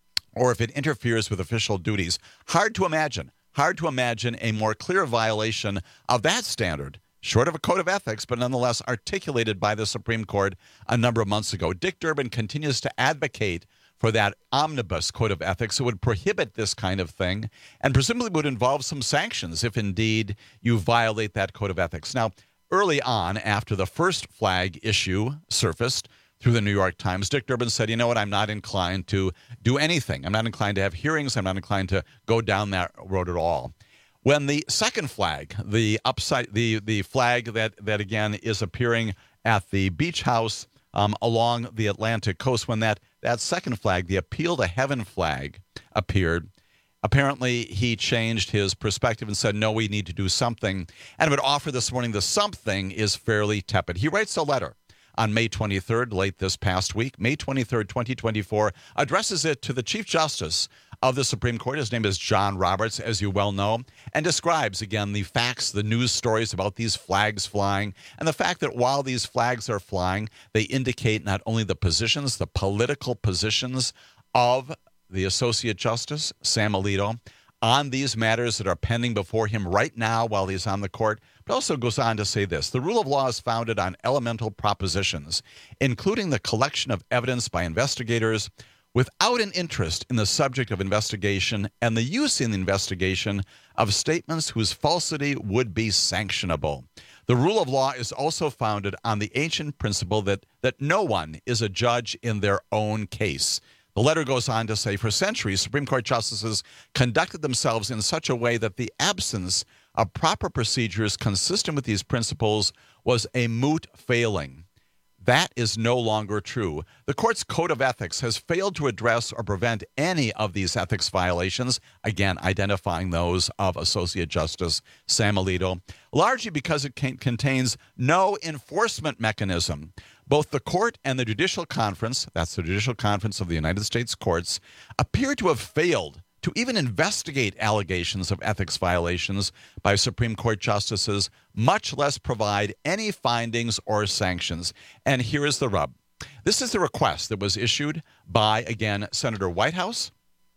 or if it interferes with official duties. Hard to imagine, hard to imagine a more clear violation of that standard, short of a code of ethics, but nonetheless articulated by the Supreme Court a number of months ago. Dick Durbin continues to advocate for that omnibus code of ethics that would prohibit this kind of thing and presumably would involve some sanctions if indeed you violate that code of ethics. Now, early on, after the first flag issue surfaced through the New York Times. Dick Durbin said, you know what, I'm not inclined to do anything. I'm not inclined to have hearings. I'm not inclined to go down that road at all. When the second flag, the upside, the the flag that, that again is appearing at the beach house um, along the Atlantic coast, when that, that second flag, the Appeal to Heaven flag, appeared, apparently he changed his perspective and said, no, we need to do something. And would offer this morning the something is fairly tepid. He writes a letter on May twenty-third, late this past week, May twenty-third, twenty twenty-four, addresses it to the Chief Justice of the Supreme Court. His name is John Roberts, as you well know, and describes, again, the facts, the news stories about these flags flying, and the fact that while these flags are flying, they indicate not only the positions, the political positions of the Associate Justice, Sam Alito, on these matters that are pending before him right now while he's on the court, but also goes on to say this: the rule of law is founded on elemental propositions, including the collection of evidence by investigators without an interest in the subject of investigation and the use in the investigation of statements whose falsity would be sanctionable. The rule of law is also founded on the ancient principle that, that no one is a judge in their own case. The letter goes on to say, for centuries, Supreme Court justices conducted themselves in such a way that the absence of proper procedures consistent with these principles was a moot failing. That is no longer true. The court's code of ethics has failed to address or prevent any of these ethics violations, again, identifying those of Associate Justice Sam Alito, largely because it can- contains no enforcement mechanism. Both the court and the Judicial Conference, that's the Judicial Conference of the United States Courts, appear to have failed to even investigate allegations of ethics violations by Supreme Court justices, much less provide any findings or sanctions. And here is the rub. This is the request that was issued by, again, Senator Whitehouse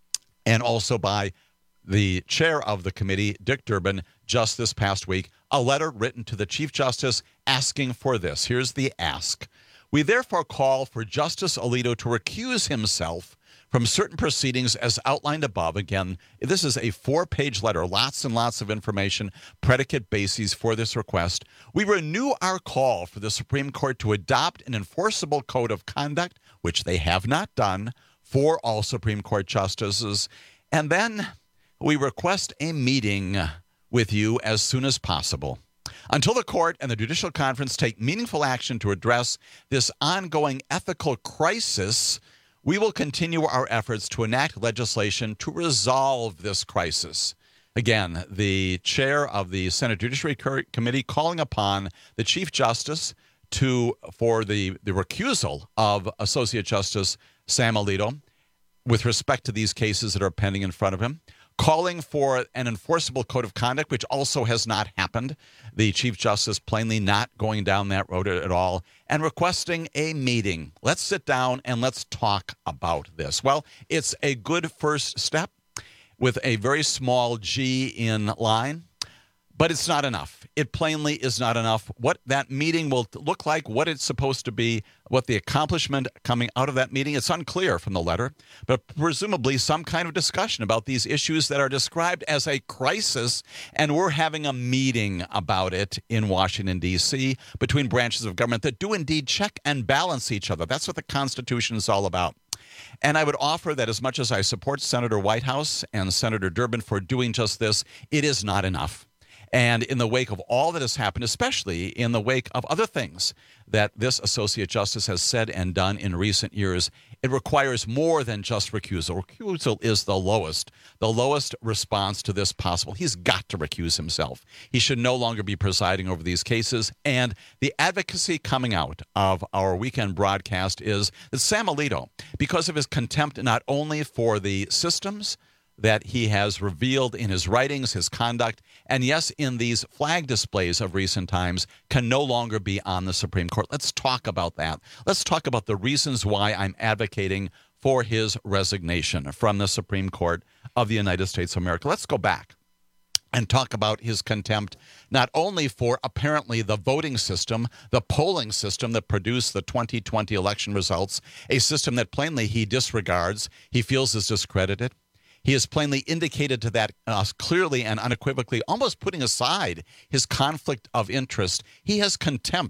and also by the chair of the committee, Dick Durbin, just this past week, a letter written to the Chief Justice asking for this. Here's the ask. We therefore call for Justice Alito to recuse himself from certain proceedings as outlined above. Again, this is a four-page letter, lots and lots of information, predicate bases for this request. We renew our call for the Supreme Court to adopt an enforceable code of conduct, which they have not done, for all Supreme Court justices. And then we request a meeting with you as soon as possible. Until the court and the Judicial Conference take meaningful action to address this ongoing ethical crisis, we will continue our efforts to enact legislation to resolve this crisis. Again, the chair of the Senate Judiciary Committee calling upon the Chief Justice to for the, the recusal of Associate Justice Sam Alito with respect to these cases that are pending in front of him, calling for an enforceable code of conduct, which also has not happened. The Chief Justice plainly not going down that road at all, and requesting a meeting. Let's sit down and let's talk about this. Well, it's a good first step with a very small G in line, but it's not enough. It plainly is not enough. What that meeting will look like, what it's supposed to be, what the accomplishment coming out of that meeting, it's unclear from the letter, but presumably some kind of discussion about these issues that are described as a crisis, and we're having a meeting about it in Washington, D C, between branches of government that do indeed check and balance each other. That's what the Constitution is all about. And I would offer that as much as I support Senator Whitehouse and Senator Durbin for doing just this, it is not enough. And in the wake of all that has happened, especially in the wake of other things that this Associate Justice has said and done in recent years, it requires more than just recusal. Recusal is the lowest, the lowest response to this possible. He's got to recuse himself. He should no longer be presiding over these cases. And the advocacy coming out of our weekend broadcast is that Sam Alito, because of his contempt not only for the systems that he has revealed in his writings, his conduct, and yes, in these flag displays of recent times, can no longer be on the Supreme Court. Let's talk about that. Let's talk about the reasons why I'm advocating for his resignation from the Supreme Court of the United States of America. Let's go back and talk about his contempt, not only for apparently the voting system, the polling system that produced the twenty twenty election results, a system that plainly he disregards, he feels is discredited. He has plainly indicated to that uh, clearly and unequivocally, almost putting aside his conflict of interest. He has contempt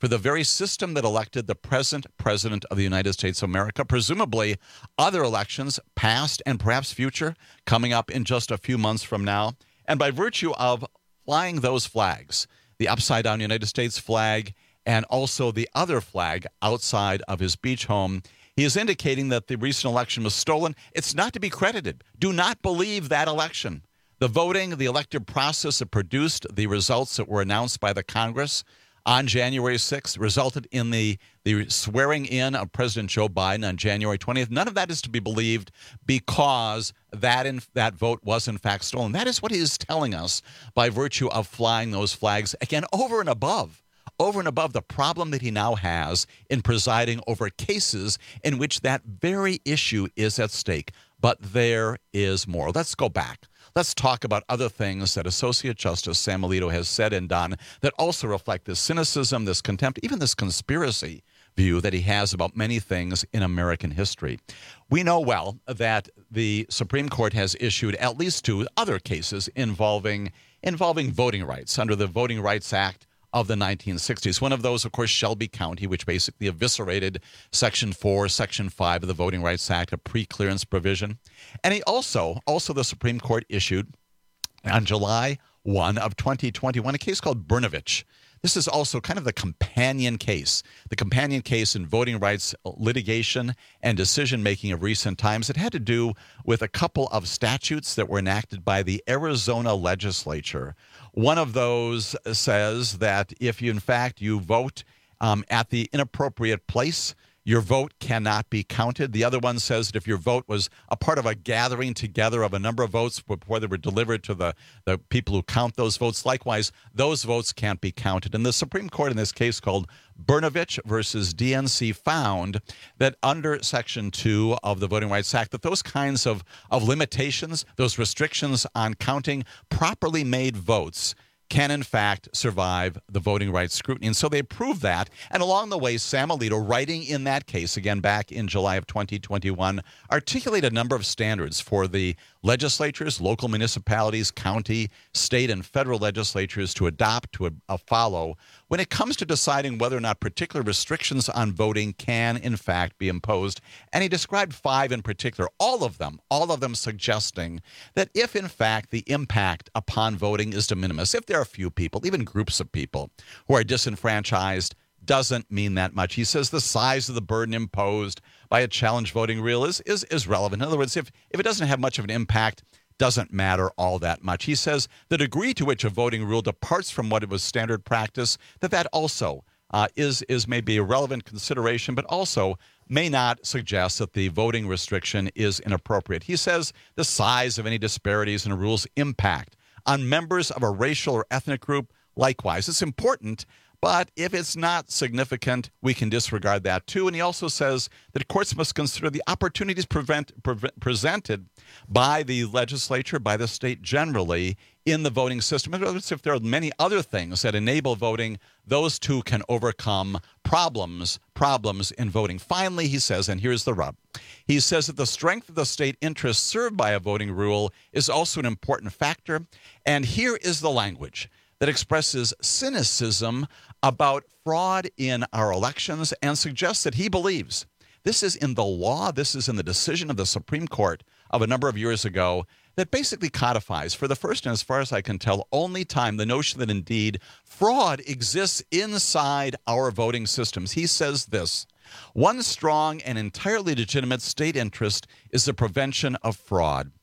for the very system that elected the present president of the United States of America, presumably other elections, past and perhaps future, coming up in just a few months from now. And by virtue of flying those flags, the upside-down United States flag and also the other flag outside of his beach home, he is indicating that the recent election was stolen. It's not to be credited. Do not believe that election. The voting, the elective process that produced the results that were announced by the Congress on January sixth resulted in the, the swearing in of President Joe Biden on January twentieth. None of that is to be believed because that in, that vote was in fact stolen. That is what he is telling us by virtue of flying those flags, again, over and above, over and above the problem that he now has in presiding over cases in which that very issue is at stake. But there is more. Let's go back. Let's talk about other things that Associate Justice Sam Alito has said and done that also reflect this cynicism, this contempt, even this conspiracy view that he has about many things in American history. We know well that the Supreme Court has issued at least two other cases involving involving voting rights under the Voting Rights Act of the nineteen sixties. One of those, of course, Shelby County, which basically eviscerated Section four, Section five of the Voting Rights Act, a pre-clearance provision. And he also, also the Supreme Court issued on July first of twenty twenty-one a case called Brnovich. This is also kind of the companion case, the companion case in voting rights litigation and decision-making of recent times. It had to do with a couple of statutes that were enacted by the Arizona legislature. One of those says that if you, in fact, you vote um, at the inappropriate place, your vote cannot be counted. The other one says that if your vote was a part of a gathering together of a number of votes before they were delivered to the, the people who count those votes, likewise, those votes can't be counted. And the Supreme Court in this case called Brnovich versus D N C found that under Section two of the Voting Rights Act, that those kinds of, of limitations, those restrictions on counting properly made votes can, in fact, survive the voting rights scrutiny. And so they proved that. And along the way, Sam Alito, writing in that case, again back in July of twenty twenty-one, articulated a number of standards for the legislatures, local municipalities, county, state, and federal legislatures to adopt, to uh, follow, when it comes to deciding whether or not particular restrictions on voting can, in fact, be imposed. And he described five in particular, all of them, all of them suggesting that if, in fact, the impact upon voting is de minimis, if there are a few people, even groups of people, who are disenfranchised, doesn't mean that much. He says the size of the burden imposed by a challenge voting rule is, is, is relevant. In other words, if, if it doesn't have much of an impact, doesn't matter all that much. He says the degree to which a voting rule departs from what it was standard practice, that that also uh, is, is maybe a relevant consideration, but also may not suggest that the voting restriction is inappropriate. He says the size of any disparities in a rule's impact on members of a racial or ethnic group, likewise. It's important, but if it's not significant, we can disregard that too. And he also says that courts must consider the opportunities prevent, pre- presented by the legislature, by the state generally, in the voting system. In other words, if there are many other things that enable voting, those two can overcome problems, problems in voting. Finally, he says, and here's the rub, he says that the strength of the state interest served by a voting rule is also an important factor. And here is the language that expresses cynicism about fraud in our elections and suggests that he believes this is in the law, this is in the decision of the Supreme Court of a number of years ago that basically codifies, for the first and as far as I can tell, only time, the notion that indeed fraud exists inside our voting systems. He says this: one strong and entirely legitimate state interest is the prevention of fraud.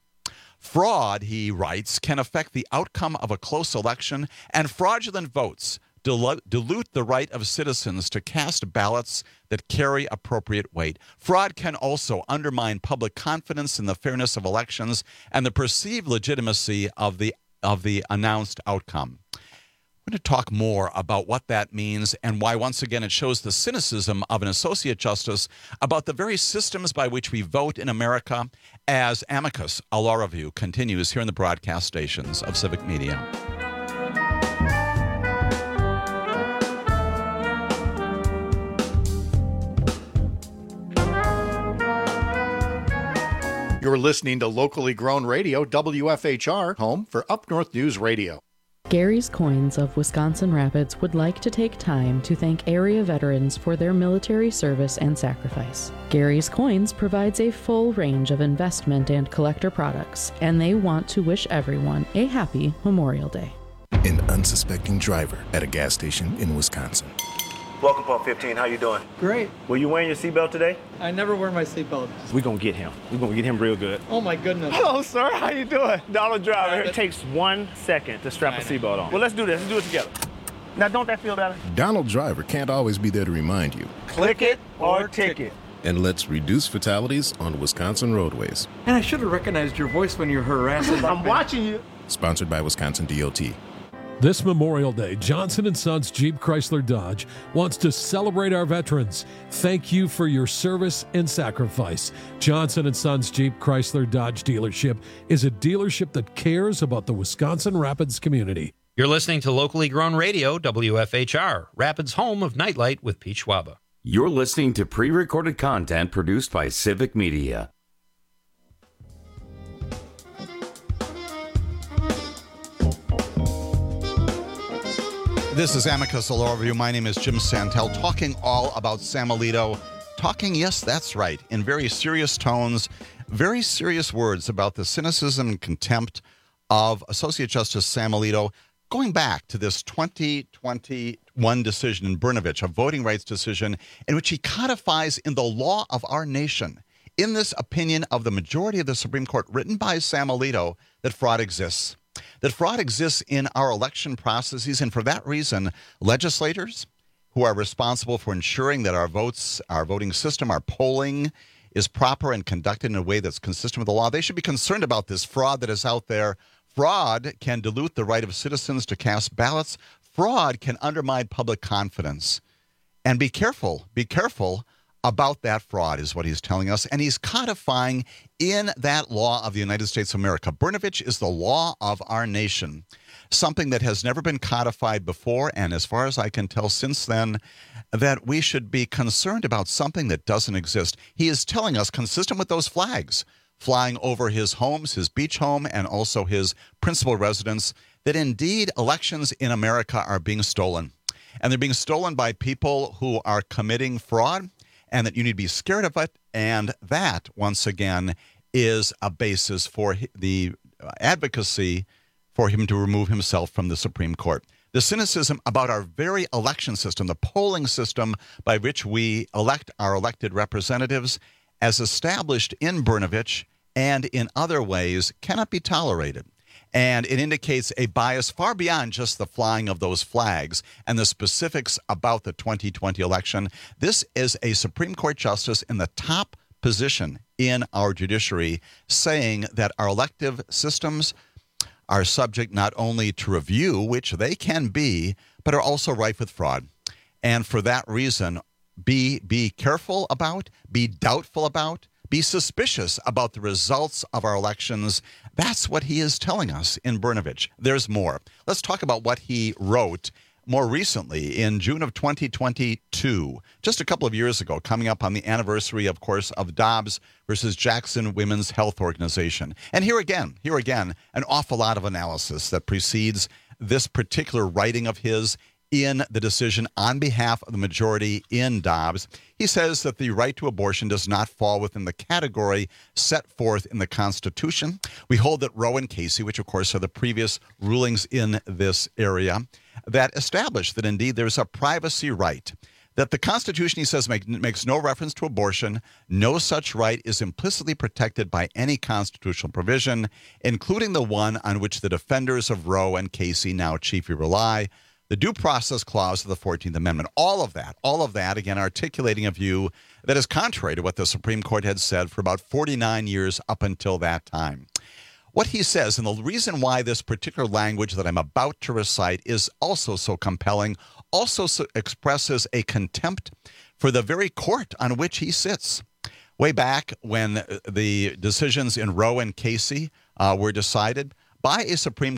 Fraud, he writes, can affect the outcome of a close election, and fraudulent votes dilute the right of citizens to cast ballots that carry appropriate weight. Fraud can also undermine public confidence in the fairness of elections and the perceived legitimacy of the of the announced outcome. We're going to talk more about what that means and why, once again, it shows the cynicism of an associate justice about the very systems by which we vote in America, as Amicus, a law review, continues here in the broadcast stations of Civic Media. You're listening to locally grown radio, W F H R, home for Up North News Radio. Gary's Coins of Wisconsin Rapids would like to take time to thank area veterans for their military service and sacrifice. Gary's Coins provides a full range of investment and collector products, and they want to wish everyone a happy Memorial Day. An unsuspecting driver at a gas station in Wisconsin. Welcome, Pump fifteen. How you doing? Great. Were you wearing your seatbelt today? I never wear my seatbelt. We're going to get him. We're going to get him real good. Oh, my goodness. Hello, sir. How you doing? Donald Driver. It takes one second to strap a seatbelt on. Well, let's do this. Let's do it together. Now, don't that feel better? Donald Driver can't always be there to remind you. Click it or ticket. And let's reduce fatalities on Wisconsin roadways. And I should have recognized your voice when you're harassing. I'm watching you. Sponsored by Wisconsin D O T. This Memorial Day, Johnson and Sons Jeep Chrysler Dodge wants to celebrate our veterans. Thank you for your service and sacrifice. Johnson and Sons Jeep Chrysler Dodge dealership is a dealership that cares about the Wisconsin Rapids community. You're listening to locally grown radio, W F H R, Rapids' home of Nightlight with Pete Schwaba. You're listening to pre-recorded content produced by Civic Media. This is Amicus Law Review. My name is Jim Santel, talking all about Sam Alito. Talking, yes, that's right, in very serious tones, very serious words about the cynicism and contempt of Associate Justice Sam Alito, going back to this twenty twenty-one decision in Brnovich, a voting rights decision in which he codifies in the law of our nation, in this opinion of the majority of the Supreme Court written by Sam Alito, that fraud exists. That fraud exists in our election processes, and for that reason, legislators who are responsible for ensuring that our votes, our voting system, our polling is proper and conducted in a way that's consistent with the law, they should be concerned about this fraud that is out there. Fraud can dilute the right of citizens to cast ballots. Fraud can undermine public confidence. And be careful, be careful about that fraud is what he's telling us. And he's codifying in that law of the United States of America. Brnovich is the law of our nation, something that has never been codified before. And as far as I can tell since then, that we should be concerned about something that doesn't exist. He is telling us, consistent with those flags flying over his homes, his beach home, and also his principal residence, that indeed elections in America are being stolen. And they're being stolen by people who are committing fraud, and that you need to be scared of it. And that, once again, is a basis for the advocacy for him to remove himself from the Supreme Court. The cynicism about our very election system, the polling system by which we elect our elected representatives, as established in Brnovich and in other ways, cannot be tolerated. And it indicates a bias far beyond just the flying of those flags and the specifics about the twenty twenty election. This is a Supreme Court justice in the top position in our judiciary saying that our elective systems are subject not only to review, which they can be, but are also rife with fraud. And for that reason, be, be careful about, be doubtful about, be suspicious about the results of our elections. That's what he is telling us in Brnovich. There's more. Let's talk about what he wrote more recently in June of twenty twenty-two, just a couple of years ago, coming up on the anniversary, of course, of Dobbs versus Jackson Women's Health Organization. And here again, here again, an awful lot of analysis that precedes this particular writing of his in the decision on behalf of the majority in Dobbs. He says that the right to abortion does not fall within the category set forth in the Constitution. We hold that Roe and Casey, which of course are the previous rulings in this area, that establish that indeed there's a privacy right, that the Constitution, he says, make, makes no reference to abortion. No such right is implicitly protected by any constitutional provision, including the one on which the defenders of Roe and Casey now chiefly rely, the Due Process Clause of the fourteenth Amendment. All of that, all of that, again, articulating a view that is contrary to what the Supreme Court had said for about forty-nine years up until that time. What he says, and the reason why this particular language that I'm about to recite is also so compelling, also so expresses a contempt for the very court on which he sits. Way back when the decisions in Roe and Casey uh, were decided by a Supreme Court,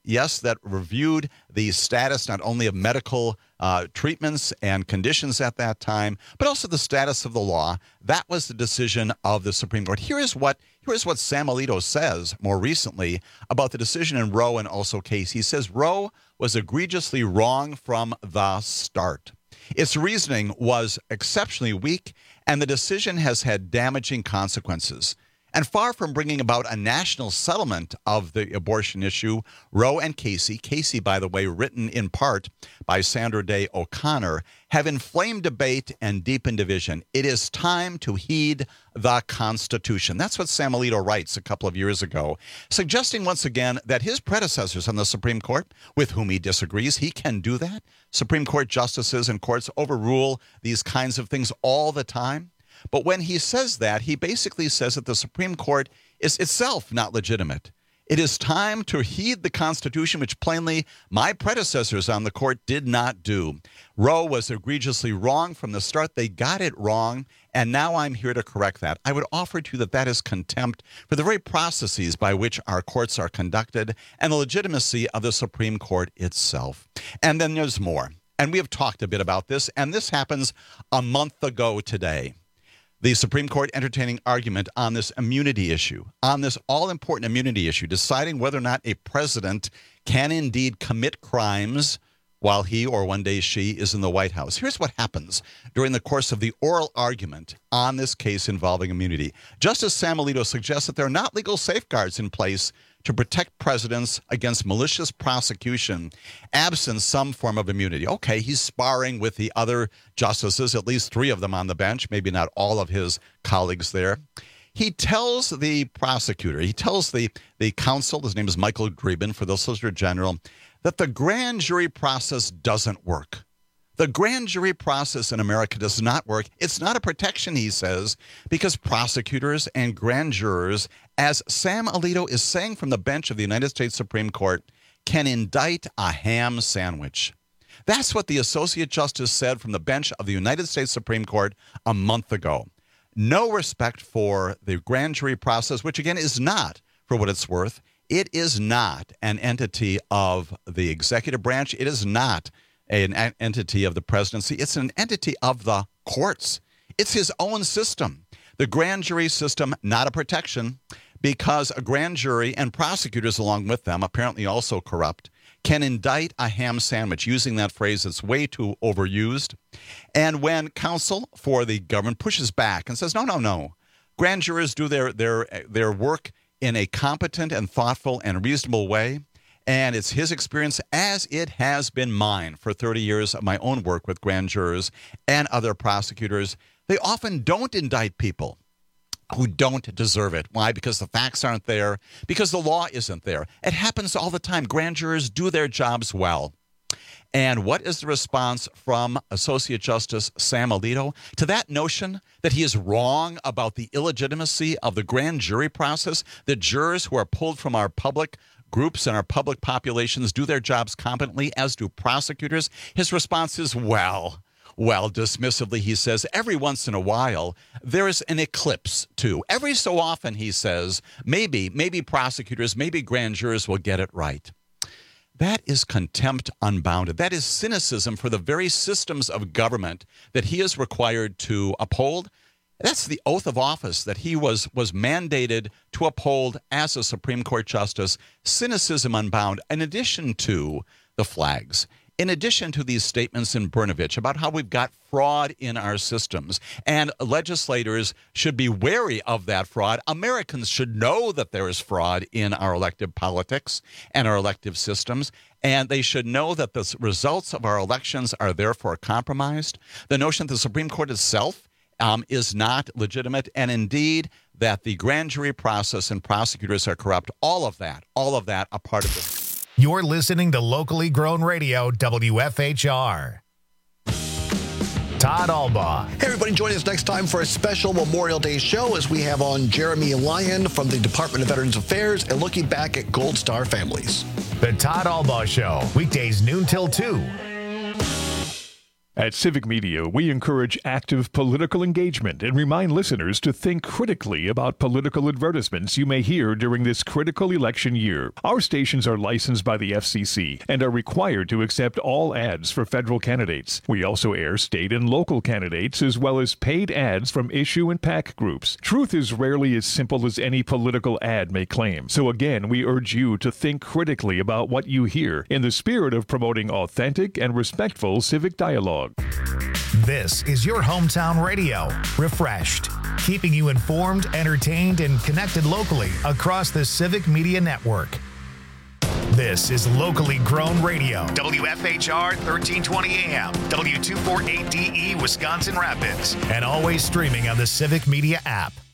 yes, that reviewed the status not only of medical uh, treatments and conditions at that time, but also the status of the law. That was the decision of the Supreme Court. Here is what here is what Sam Alito says more recently about the decision in Roe and also Case. He says Roe was egregiously wrong from the start. Its reasoning was exceptionally weak, and the decision has had damaging consequences. And far from bringing about a national settlement of the abortion issue, Roe and Casey, Casey, by the way, written in part by Sandra Day O'Connor, have inflamed debate and deepened division. It is time to heed the Constitution. That's what Sam Alito writes a couple of years ago, suggesting once again that his predecessors on the Supreme Court, with whom he disagrees, he can do that. Supreme Court justices and courts overrule these kinds of things all the time. But when he says that, he basically says that the Supreme Court is itself not legitimate. It is time to heed the Constitution, which plainly my predecessors on the court did not do. Roe was egregiously wrong from the start. They got it wrong, and now I'm here to correct that. I would offer to you that that is contempt for the very processes by which our courts are conducted and the legitimacy of the Supreme Court itself. And then there's more. And we have talked a bit about this, and this happens a month ago today. The Supreme Court entertaining argument on this immunity issue, on this all-important immunity issue, deciding whether or not a president can indeed commit crimes while he or one day she is in the White House. Here's what happens during the course of the oral argument on this case involving immunity. Justice Sam Alito suggests that there are not legal safeguards in place to protect presidents against malicious prosecution, absent some form of immunity. Okay, he's sparring with the other justices, at least three of them on the bench, maybe not all of his colleagues there. He tells the prosecutor, he tells the, the counsel, his name is Michael Dreeben for the Solicitor General, that the grand jury process doesn't work. The grand jury process in America does not work. It's not a protection, he says, because prosecutors and grand jurors, as Sam Alito is saying from the bench of the United States Supreme Court, can indict a ham sandwich. That's what the Associate Justice said from the bench of the United States Supreme Court a month ago. No respect for the grand jury process, which again is not, for what it's worth, it is not an entity of the executive branch. It is not an entity of the presidency. It's an entity of the courts. It's his own system. The grand jury system, not a protection, because a grand jury and prosecutors along with them, apparently also corrupt, can indict a ham sandwich, using that phrase that's way too overused. And when counsel for the government pushes back and says, no, no, no, grand jurors do their their their work in a competent and thoughtful and reasonable way, and it's his experience, as it has been mine for thirty years of my own work with grand jurors and other prosecutors, they often don't indict people who don't deserve it. Why? Because the facts aren't there, because the law isn't there. It happens all the time. Grand jurors do their jobs well. And what is the response from Associate Justice Sam Alito to that notion that he is wrong about the illegitimacy of the grand jury process, that jurors who are pulled from our public groups and our public populations do their jobs competently, as do prosecutors? His response is, well, well, dismissively, he says, every once in a while, there is an eclipse, too. Every so often, he says, maybe, maybe prosecutors, maybe grand jurors will get it right. That is contempt unbounded. That is cynicism for the very systems of government that he is required to uphold. That's the oath of office that he was, was mandated to uphold as a Supreme Court justice. Cynicism unbound, in addition to the flags. In addition to these statements in Brnovich about how we've got fraud in our systems, and legislators should be wary of that fraud. Americans should know that there is fraud in our elective politics and our elective systems, and they should know that the results of our elections are therefore compromised. The notion that the Supreme Court itself um, is not legitimate, and indeed that the grand jury process and prosecutors are corrupt, all of that, all of that a part of it. You're listening to Locally Grown Radio, W F H R. Todd Albaugh. Hey, everybody, join us next time for a special Memorial Day show as we have on Jeremy Lyon from the Department of Veterans Affairs and looking back at Gold Star families. The Todd Albaugh Show, weekdays noon till two. At Civic Media, we encourage active political engagement and remind listeners to think critically about political advertisements you may hear during this critical election year. Our stations are licensed by the F C C and are required to accept all ads for federal candidates. We also air state and local candidates as well as paid ads from issue and PAC groups. Truth is rarely as simple as any political ad may claim. So again, we urge you to think critically about what you hear in the spirit of promoting authentic and respectful civic dialogue. This is your hometown radio, refreshed, keeping you informed, entertained, and connected locally across the Civic Media Network. This is locally grown radio, W F H R thirteen twenty A M, W two forty-eight D E, Wisconsin Rapids, and always streaming on the Civic Media app.